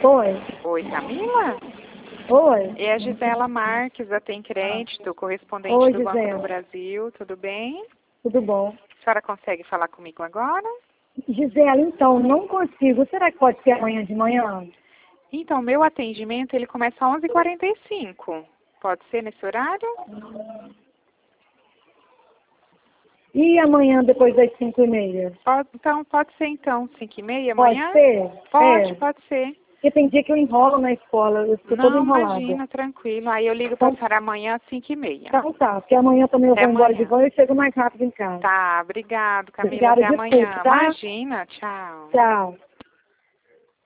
Oi. Oi, Camila? Oi. É a Gisela Marques, da Tem Crédito, correspondente Oi, do Banco Gisela. do Brasil. Tudo bem? Tudo bom? A senhora consegue falar comigo agora? Gisela, então, não consigo. Será que pode ser amanhã de manhã? Então, meu atendimento, ele começa às 11h45. Pode ser nesse horário? E amanhã depois das 5h30? Pode ser então, 5h30 Pode amanhã? ser? Pode ser. Porque tem dia que eu enrolo na escola, eu fico toda Não, enrolada. imagina, tranquilo. Aí eu ligo Então, para a senhora amanhã às 5h30. então tá, porque amanhã também eu Até vou embora de amanhã. van e eu chego mais rápido em casa. Tá, obrigado, Camila. Obrigada, Até desculpe, amanhã. tá? Imagina, tchau. Tchau.